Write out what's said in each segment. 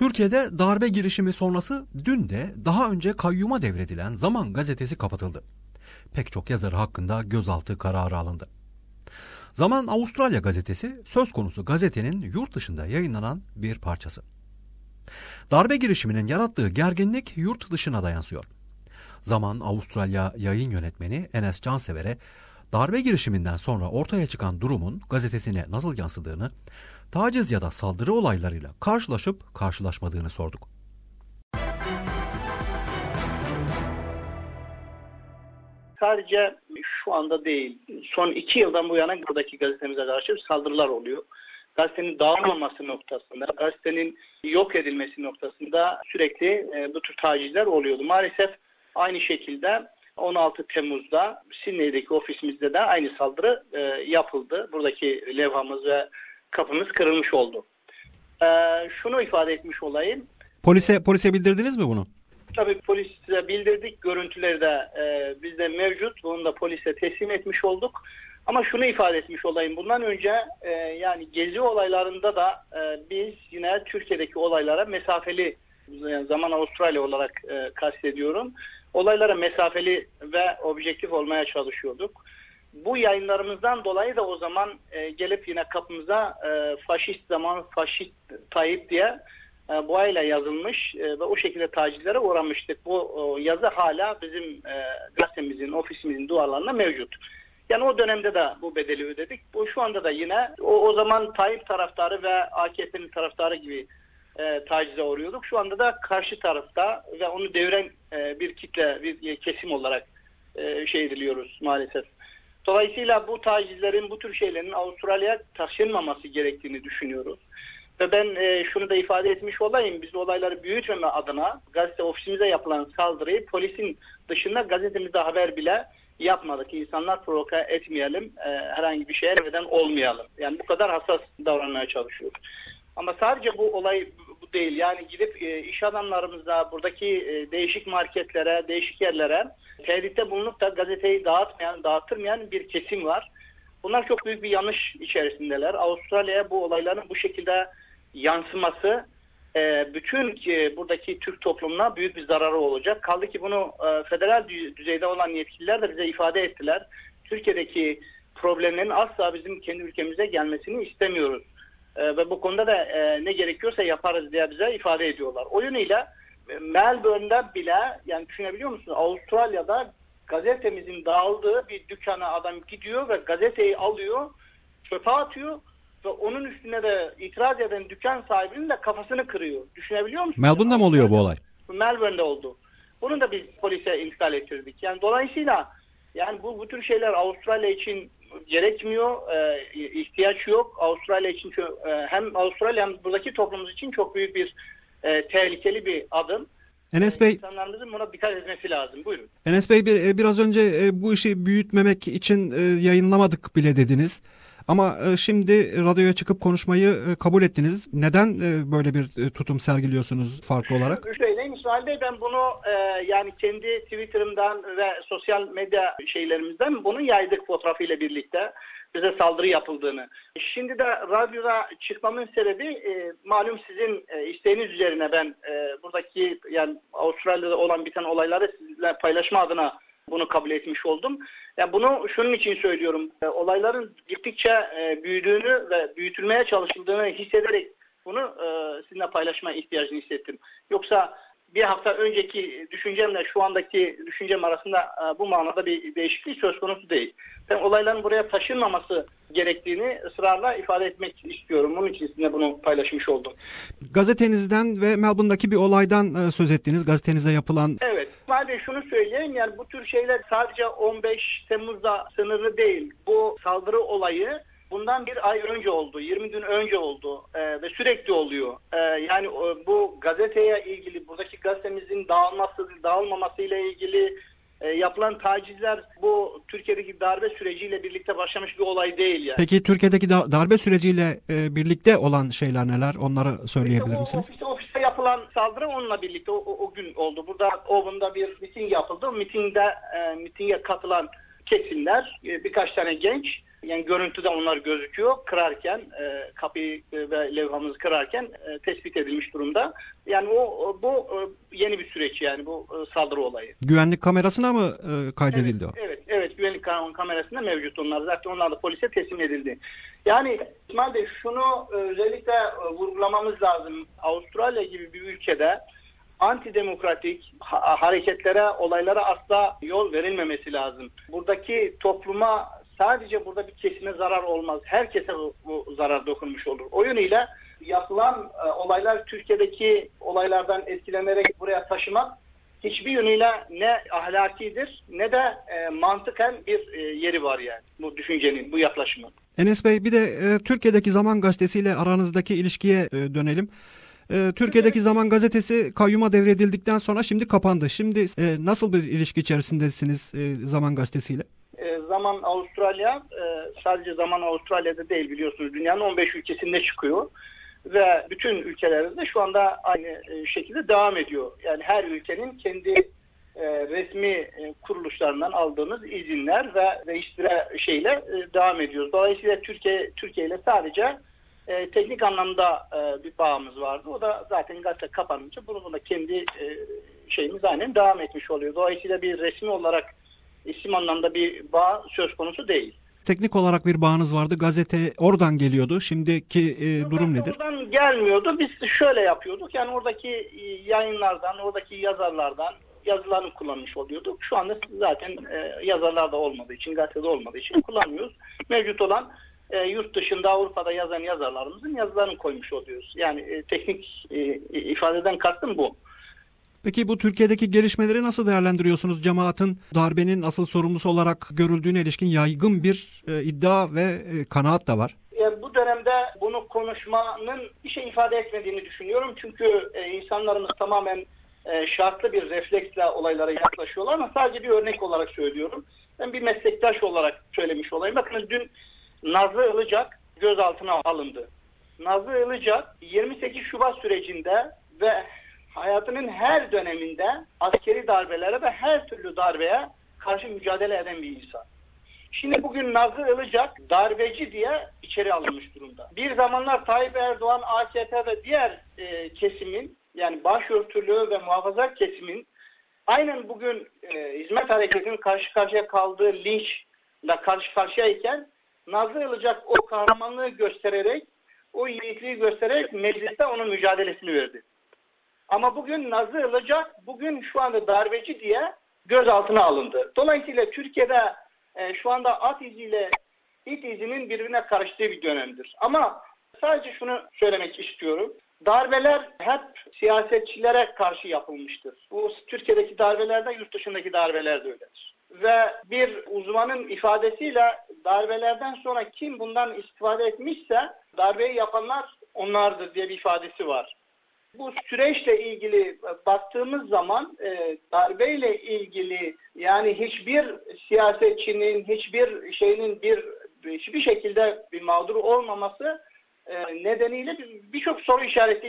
Türkiye'de darbe girişimi sonrası dün de daha önce kayyuma devredilen Zaman gazetesi kapatıldı. Pek çok yazarı hakkında gözaltı kararı alındı. Zaman Avustralya gazetesi söz konusu gazetenin yurt dışında yayınlanan bir parçası. Darbe girişiminin yarattığı gerginlik yurt dışına da yansıyor. Zaman Avustralya yayın yönetmeni Enes Cansever'e darbe girişiminden sonra ortaya çıkan durumun gazetesine nasıl yansıdığını, taciz ya da saldırı olaylarıyla karşılaşıp karşılaşmadığını sorduk. Sadece şu anda değil, son 2 yıldan bu yana buradaki gazetemize karşı saldırılar oluyor. Gazetenin dağılmaması noktasında, gazetenin yok edilmesi noktasında sürekli bu tür tacizler oluyordu. Maalesef aynı şekilde 16 Temmuz'da Sydney'deki ofisimizde de aynı saldırı yapıldı. Buradaki levhamız ve kapımız kırılmış oldu. Şunu ifade etmiş olayım. Polise bildirdiniz mi bunu? Tabii polise bildirdik. Görüntüleri de bizde mevcut. Bunu da polise teslim etmiş olduk. Ama şunu ifade etmiş olayım. Bundan önce yani gezi olaylarında da biz yine Türkiye'deki olaylara mesafeli, yani Zaman Avustralya olarak kastediyorum, olaylara mesafeli ve objektif olmaya çalışıyorduk. Bu yayınlarımızdan dolayı da o zaman gelip yine kapımıza faşist Zaman, faşist Tayyip diye boğayla yazılmış ve o şekilde tacizlere uğramıştık. Bu yazı hala bizim gazetemizin, ofisimizin duvarlarında mevcut. Yani o dönemde de bu bedeli ödedik. Bu şu anda da yine o zaman Tayyip taraftarı ve AKP'nin taraftarı gibi tacize uğruyorduk. Şu anda da karşı tarafta ve onu deviren bir kitle, bir kesim olarak şey ediliyoruz maalesef. Dolayısıyla bu tacizlerin, bu tür şeylerin Avustralya'ya taşınmaması gerektiğini düşünüyoruz. Ve ben şunu da ifade etmiş olayım. Biz olayları büyütmeme adına gazete ofisimize yapılan saldırıyı polisin dışında gazetemizde haber bile yapmadık. İnsanlar provoka etmeyelim, herhangi bir şeye neden olmayalım. Yani bu kadar hassas davranmaya çalışıyoruz. Ama sadece bu olay bu değil. Yani gidip iş adamlarımızla buradaki değişik marketlere, değişik yerlere tehditte bulunup da gazeteyi dağıttırmayan bir kesim var. Bunlar çok büyük bir yanlış içerisindeler. Avustralya'ya bu olayların bu şekilde yansıması bütün buradaki Türk toplumuna büyük bir zararı olacak. Kaldı ki bunu federal düzeyde olan yetkililer de bize ifade ettiler. Türkiye'deki problemlerin asla bizim kendi ülkemize gelmesini istemiyoruz. Ve bu konuda da ne gerekiyorsa yaparız diye bize ifade ediyorlar. O yönüyle Melbourne'de bile, yani düşünebiliyor musunuz? Avustralya'da gazetemizin dağıldığı bir dükkana adam gidiyor ve gazeteyi alıyor, çöpe atıyor ve onun üstüne de itiraz eden dükkan sahibinin de kafasını kırıyor. Düşünebiliyor musunuz? Melbourne'da mı oluyor bu olay? Melbourne'de oldu. Bunu da biz polise intikal ettirdik. Yani dolayısıyla yani bu tür şeyler Avustralya için gerekmiyor, ihtiyaç yok. Avustralya için hem Avustralya hem buradaki toplumumuz için çok büyük bir tehlikeli bir adım. Enes Bey, İnsanlarımızın buna dikkat etmesi lazım. Buyurun. Enes Bey, biraz önce bu işi büyütmemek için yayınlamadık bile dediniz. Ama şimdi radyoya çıkıp konuşmayı kabul ettiniz. Neden böyle bir tutum sergiliyorsunuz farklı olarak? Söyleyeyim İsmail Bey, ben bunu yani kendi Twitter'ımdan ve sosyal medya şeylerimizden bunu yaydık fotoğrafıyla birlikte. Bize saldırı yapıldığını. Şimdi de radyoda çıkmamın sebebi malum sizin isteğiniz üzerine ben buradaki, yani Avustralya'da olan biten olayları sizinle paylaşma adına bunu kabul etmiş oldum. Yani bunu şunun için söylüyorum. Olayların gittikçe büyüdüğünü ve büyütülmeye çalışıldığını hissederek bunu sizinle paylaşma ihtiyacını hissettim. Yoksa bir hafta önceki düşüncemle şu andaki düşüncem arasında bu manada bir değişiklik söz konusu değil. Ben olayların buraya taşınmaması gerektiğini ısrarla ifade etmek istiyorum. Bunun için sizinle bunu paylaşmış oldum. Gazetenizden ve Melbourne'daki bir olaydan söz ettiniz. Gazetenize yapılan... Evet. Sadece şunu söyleyeyim, yani bu tür şeyler sadece 15 Temmuz'da sınırlı değil. Bu saldırı olayı bundan bir ay önce oldu, 20 gün önce oldu ve sürekli oluyor. Yani bu gazeteye ilgili, buradaki gazetemizin dağılmaması ile ilgili yapılan tacizler bu Türkiye'deki darbe süreciyle birlikte başlamış bir olay değil yani. Peki Türkiye'deki darbe süreciyle birlikte olan şeyler neler? Onları söyleyebilir misiniz? Ofiste yapılan saldırı onunla birlikte o gün oldu. Burada Owen'da bir miting yapıldı. Mitinge katılan kesimler, birkaç tane genç Yani görüntüde onlar gözüküyor. Kırarken, kapıyı ve levhamızı kırarken tespit edilmiş durumda. Yani bu yeni bir süreç, yani bu saldırı olayı. Güvenlik kamerasına mı kaydedildi o? Evet, güvenlik kamerasında mevcut onlar. Zaten onlar da polise teslim edildi. Yani İsmail Bey, şunu özellikle vurgulamamız lazım. Avustralya gibi bir ülkede antidemokratik hareketlere, olaylara asla yol verilmemesi lazım. Buradaki topluma, sadece burada bir kesime zarar olmaz. Herkese bu zarar dokunmuş olur. O yönüyle yapılan olaylar, Türkiye'deki olaylardan etkilenerek buraya taşımak hiçbir yönüyle ne ahlakidir ne de mantıken bir yeri var yani. Bu düşüncenin, bu yaklaşımın. Enes Bey, bir de Türkiye'deki Zaman Gazetesi ile aranızdaki ilişkiye dönelim. Türkiye'deki Zaman Gazetesi kayyuma devredildikten sonra şimdi kapandı. Şimdi nasıl bir ilişki içerisindesiniz Zaman Gazetesi ile? Zaman Avustralya, sadece Zaman Avustralya'da değil, biliyorsunuz dünyanın 15 ülkesinde çıkıyor ve bütün ülkelerde şu anda aynı şekilde devam ediyor. Yani her ülkenin kendi resmi kuruluşlarından aldığımız izinler ve registre şeyle devam ediyoruz. Dolayısıyla Türkiye ile sadece teknik anlamda bir bağımız vardı. O da zaten gazete kapanınca bunun da kendi şeyimiz aynen devam etmiş oluyor. Dolayısıyla bir resmi olarak isim anlamda bir bağ söz konusu değil. Teknik olarak bir bağınız vardı. Gazete oradan geliyordu. Şimdiki durum nedir? Oradan gelmiyordu. Biz şöyle yapıyorduk. Yani oradaki yayınlardan, oradaki yazarlardan yazılarını kullanmış oluyorduk. Şu anda zaten yazarlarda olmadığı için, gazetede olmadığı için kullanmıyoruz. Mevcut olan yurt dışında, Avrupa'da yazan yazarlarımızın yazılarını koymuş oluyoruz. Yani teknik ifadeden kastım bu. Peki bu Türkiye'deki gelişmeleri nasıl değerlendiriyorsunuz? Cemaatin darbenin asıl sorumlusu olarak görüldüğüne ilişkin yaygın bir iddia ve kanaat da var. Bu dönemde bunu konuşmanın bir şey ifade etmediğini düşünüyorum. Çünkü insanlarımız tamamen şartlı bir refleksle olaylara yaklaşıyorlar, ama sadece bir örnek olarak söylüyorum. Ben bir meslektaş olarak söylemiş olayım. Bakın, dün Nazlı Ilıcak gözaltına alındı. Nazlı Ilıcak 28 Şubat sürecinde ve hayatının her döneminde askeri darbelere ve her türlü darbeye karşı mücadele eden bir insan. Şimdi bugün Nazlı Ilıcak darbeci diye içeri alınmış durumda. Bir zamanlar Tayyip Erdoğan, AKP ve diğer kesimin, yani başörtülü ve muhafazakar kesimin aynen bugün Hizmet Hareketi'nin karşı karşıya kaldığı linçle karşı karşıyayken Nazlı Ilıcak o kahramanlığı göstererek, o yiğitliği göstererek mecliste onun mücadelesini verdi. Ama bugün Nazlı Ilıcak bugün şu anda darbeci diye gözaltına alındı. Dolayısıyla Türkiye'de şu anda at iziyle it izinin birbirine karıştığı bir dönemdir. Ama sadece şunu söylemek istiyorum. Darbeler hep siyasetçilere karşı yapılmıştır. Bu Türkiye'deki darbeler de, yurt dışındaki darbeler de öyledir. Ve bir uzmanın ifadesiyle darbelerden sonra kim bundan istifade etmişse darbeyi yapanlar onlardır diye bir ifadesi var. Bu süreçle ilgili baktığımız zaman darbeyle ilgili yani hiçbir siyasetçinin, hiçbir şekilde bir mağdur olmaması nedeniyle birçok soru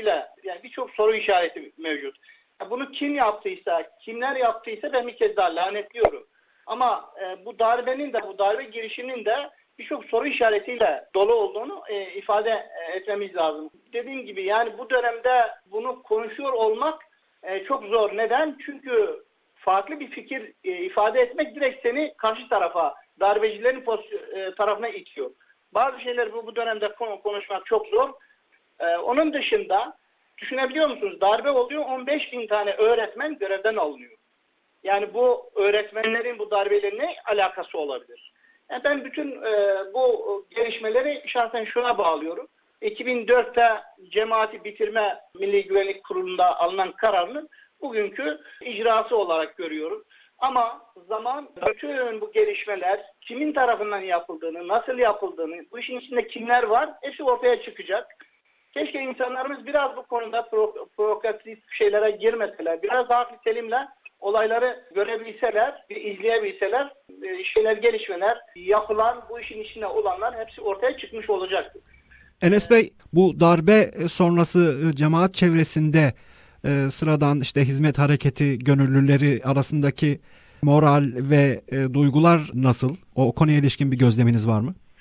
işareti mevcut. Bunu kim yaptıysa, kimler yaptıysa ben bir kez daha lanetliyorum. Ama bu darbe girişiminin de birçok soru işaretiyle dolu olduğunu ifade etmemiz lazım. Dediğim gibi yani bu dönemde bunu konuşuyor olmak çok zor. Neden? Çünkü farklı bir fikir ifade etmek direkt seni karşı tarafa, darbecilerin tarafına itiyor. Bazı şeyler bu dönemde konuşmak çok zor. Onun dışında düşünebiliyor musunuz? Darbe oluyor, 15.000 tane öğretmen görevden alınıyor. Yani bu öğretmenlerin bu darbeyle ne alakası olabilir? Yani ben bütün bu gelişmeleri şahsen şuna bağlıyorum. 2004'te cemaati bitirme Milli Güvenlik Kurulu'nda alınan kararının bugünkü icrası olarak görüyorum. Ama zaman bütün bu gelişmeler kimin tarafından yapıldığını, nasıl yapıldığını, bu işin içinde kimler var hepsi ortaya çıkacak. Keşke insanlarımız biraz bu konuda provokatif şeylere girmeseler, biraz daha selimle olayları görebilseler, izleyebilseler, gelişmeler, yapılan, bu işin içinde olanlar hepsi ortaya çıkmış olacaktır. Enes Bey, bu darbe sonrası cemaat çevresinde sıradan hizmet hareketi gönüllüleri arasındaki moral ve duygular nasıl? O konuya ilişkin bir gözleminiz var mı?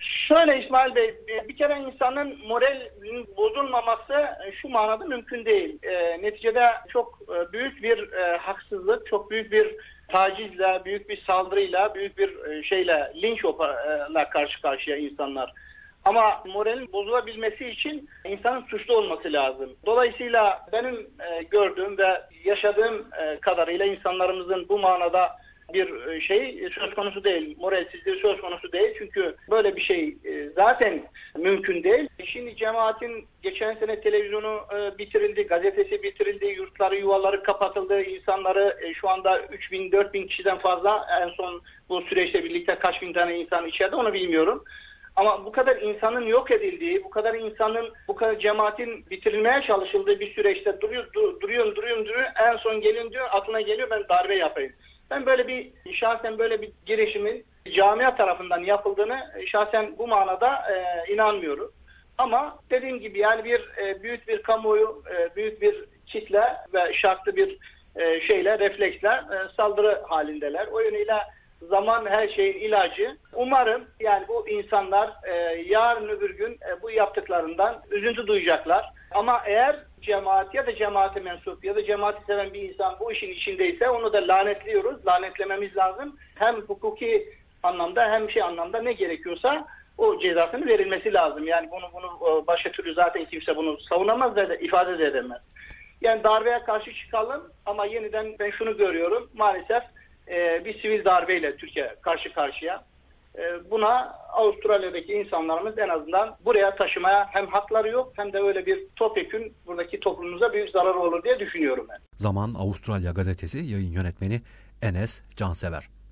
Şöyle İsmail Bey, bir kere insanın moralinin bozulmaması şu manada mümkün değil. Neticede çok büyük bir haksızlık, çok büyük bir tacizle, büyük bir saldırıyla, büyük bir linçle karşı karşıya insanlar. Ama moralin bozulabilmesi için insanın suçlu olması lazım. Dolayısıyla benim gördüğüm ve yaşadığım kadarıyla insanlarımızın bu manada bir şey söz konusu değil. Moralsizliği söz konusu değil. Çünkü böyle bir şey zaten mümkün değil. Şimdi cemaatin geçen sene televizyonu bitirildi, gazetesi bitirildi, yurtları, yuvaları kapatıldı. İnsanları şu anda 3.000-4.000 kişiden fazla, en son bu süreçle birlikte kaç bin tane insan içeride onu bilmiyorum. Ama bu kadar insanın yok edildiği, bu kadar insanın, bu kadar cemaatin bitirilmeye çalışıldığı bir süreçte duruyor. En son gelin diyor, aklına geliyor ben darbe yapayım. Ben şahsen böyle bir girişimin camia tarafından yapıldığını şahsen bu manada inanmıyorum. Ama dediğim gibi yani büyük bir kamuoyu, büyük bir kitle ve şartlı bir refleksle saldırı halindeler. O yönüyle zaman her şeyin ilacı. Umarım yani bu insanlar yarın öbür gün bu yaptıklarından üzüntü duyacaklar. Ama eğer cemaat ya da cemaate mensup ya da cemaati seven bir insan bu işin içindeyse onu da lanetliyoruz. Lanetlememiz lazım. Hem hukuki anlamda hem anlamda ne gerekiyorsa o cezasının verilmesi lazım. Yani bunu başka türlü zaten kimse bunu savunamaz ve de ifade de edemez. Yani darbeye karşı çıkalım ama yeniden ben şunu görüyorum. Maalesef bir sivil darbeyle Türkiye karşı karşıya. Buna Avustralya'daki insanlarımız en azından buraya taşımaya hem hakları yok hem de öyle bir topyekün buradaki toplumumuza büyük zarar olur diye düşünüyorum ben. Zaman Avustralya gazetesi yayın yönetmeni Enes Cansever.